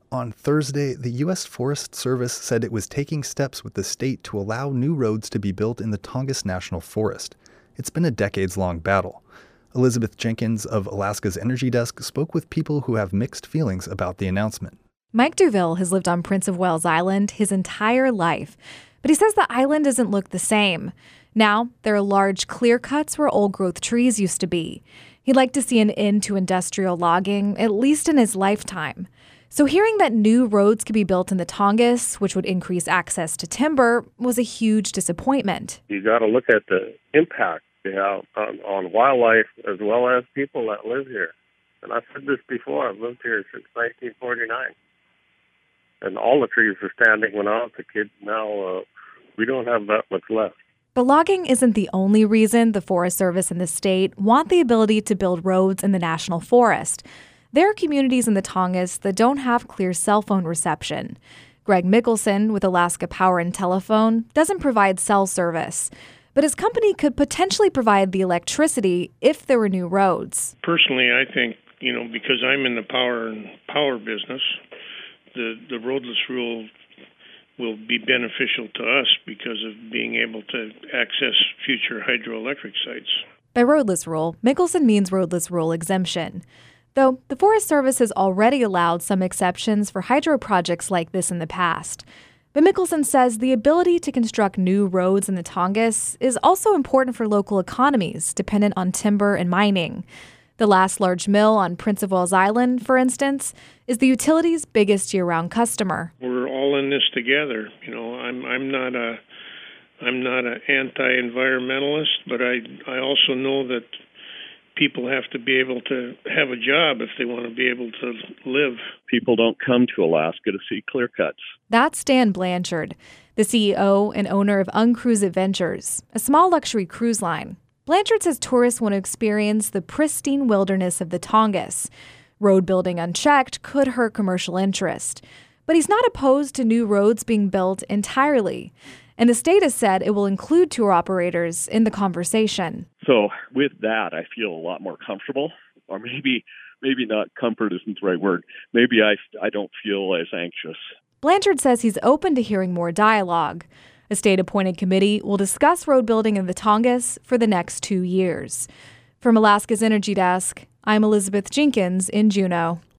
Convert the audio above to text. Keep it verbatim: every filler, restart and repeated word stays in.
On Thursday, the U S Forest Service said it was taking steps with the state to allow new roads to be built in the Tongass National Forest. It's been a decades-long battle. Elizabeth Jenkins of Alaska's Energy Desk spoke with people who have mixed feelings about the announcement. Mike Duville has lived on Prince of Wales Island his entire life, but he says the island doesn't look the same. Now, there are large clear cuts where old-growth trees used to be. He'd like to see an end to industrial logging, at least in his lifetime. So hearing that new roads could be built in the Tongass, which would increase access to timber, was a huge disappointment. You got to look at the impact they have on, on wildlife as well as people that live here. And I've said this before, I've lived here since nineteen forty-nine. And all the trees were standing when I was a kid. Now uh, we don't have that much left. But logging isn't the only reason the Forest Service and the state want the ability to build roads in the national forest. There are communities in the Tongass that don't have clear cell phone reception. Greg Mickelson with Alaska Power and Telephone doesn't provide cell service, but his company could potentially provide the electricity if there were new roads. Personally, I think, you know, because I'm in the power and power business, the, the roadless rule will be beneficial to us because of being able to access future hydroelectric sites. By roadless rule, Mickelson means roadless rule exemption. Though the Forest Service has already allowed some exceptions for hydro projects like this in the past. But Mickelson says the ability to construct new roads in the Tongass is also important for local economies dependent on timber and mining. The last large mill on Prince of Wales Island, for instance, is the utility's biggest year-round customer. We're all in this together. You know, I'm I'm not a I'm not an anti-environmentalist, but I I also know that people have to be able to have a job if they want to be able to live. People don't come to Alaska to see clear cuts. That's Dan Blanchard, the C E O and owner of Uncruise Adventures, a small luxury cruise line. Blanchard says tourists want to experience the pristine wilderness of the Tongass. Road building unchecked could hurt commercial interest. But he's not opposed to new roads being built entirely. And the state has said it will include tour operators in the conversation. So with that, I feel a lot more comfortable, or maybe maybe not comfort isn't the right word. Maybe I, I don't feel as anxious. Blanchard says he's open to hearing more dialogue. A state-appointed committee will discuss road building in the Tongass for the next two years. From Alaska's Energy Desk, I'm Elizabeth Jenkins in Juneau.